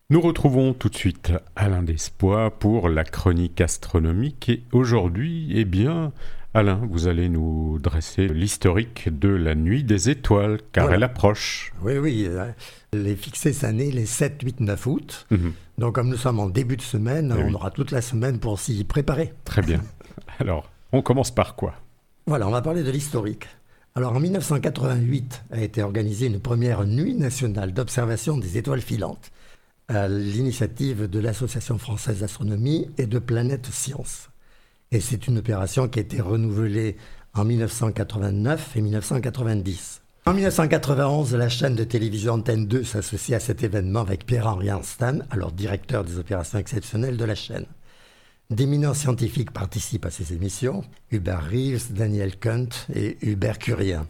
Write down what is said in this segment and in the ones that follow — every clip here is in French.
Nous retrouvons tout de suite Alain Despois pour la chronique astronomique et aujourd'hui, Alain, vous allez nous dresser l'historique de la nuit des étoiles car Voilà. elle approche. Oui, elle est fixée cette année les 7, 8, 9 août. Donc comme nous sommes en début de semaine, Eh on oui. aura toute la semaine pour s'y préparer. Très bien. Alors, on commence par quoi? Voilà, on va parler de l'historique. Alors en 1988 a été organisée une première nuit nationale d'observation des étoiles filantes à l'initiative de l'Association française d'astronomie et de Planète Science. Et c'est une opération qui a été renouvelée en 1989 et 1990. En 1991, la chaîne de télévision Antenne 2 s'associe à cet événement avec Pierre-Henri Anstan, alors directeur des opérations exceptionnelles de la chaîne. D'éminents scientifiques participent à ces émissions, Hubert Reeves, Daniel Kunt et Hubert Curien.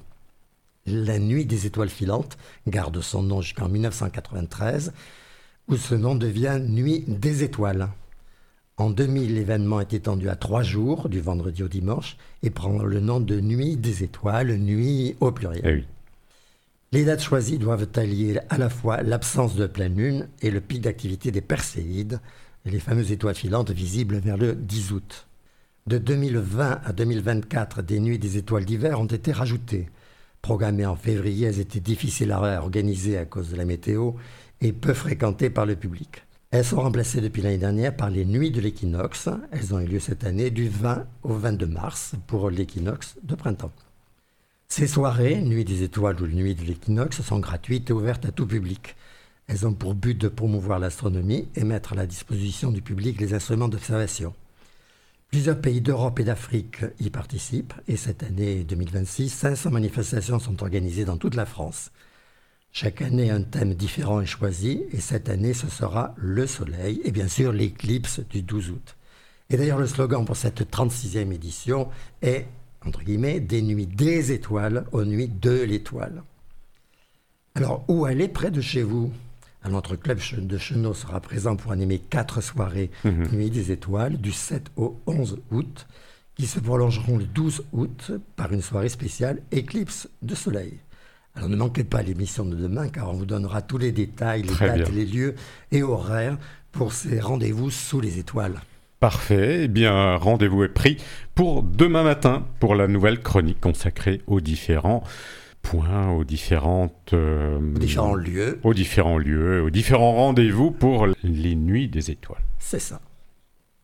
La nuit des étoiles filantes garde son nom jusqu'en 1993, où ce nom devient Nuit des étoiles. En 2000, l'événement est étendu à 3 jours, du vendredi au dimanche, et prend le nom de Nuit des étoiles, nuit au pluriel. Eh oui. Les dates choisies doivent allier à la fois l'absence de pleine lune et le pic d'activité des Perséides, les fameuses étoiles filantes visibles vers le 10 août. De 2020 à 2024, des nuits des étoiles d'hiver ont été rajoutées. Programmées en février, elles étaient difficiles à organiser à cause de la météo et peu fréquentées par le public. Elles sont remplacées depuis l'année dernière par les nuits de l'équinoxe. Elles ont eu lieu cette année du 20 au 22 mars pour l'équinoxe de printemps. Ces soirées, Nuit des étoiles ou Nuit de l'équinoxe, sont gratuites et ouvertes à tout public. Elles ont pour but de promouvoir l'astronomie et mettre à la disposition du public les instruments d'observation. Plusieurs pays d'Europe et d'Afrique y participent et cette année 2026, 500 manifestations sont organisées dans toute la France. Chaque année, un thème différent est choisi et cette année, ce sera le soleil et bien sûr l'éclipse du 12 août. Et d'ailleurs, le slogan pour cette 36e édition est, entre guillemets, des nuits des étoiles aux nuits de l'étoile. Alors, où aller près de chez vous? Alors, notre club de Chenaux sera présent pour animer 4 soirées Nuit des étoiles du 7 au 11 août qui se prolongeront le 12 août par une soirée spéciale éclipse de soleil. Alors ne manquez pas l'émission de demain car on vous donnera tous les détails, les Très dates, bien. les lieux et horaires pour ces rendez-vous sous les étoiles. Parfait. Rendez-vous est pris pour demain matin pour la nouvelle chronique consacrée aux différents points, aux différents Différents lieux, lieux, aux différents rendez-vous pour les nuits des étoiles. c'est ça.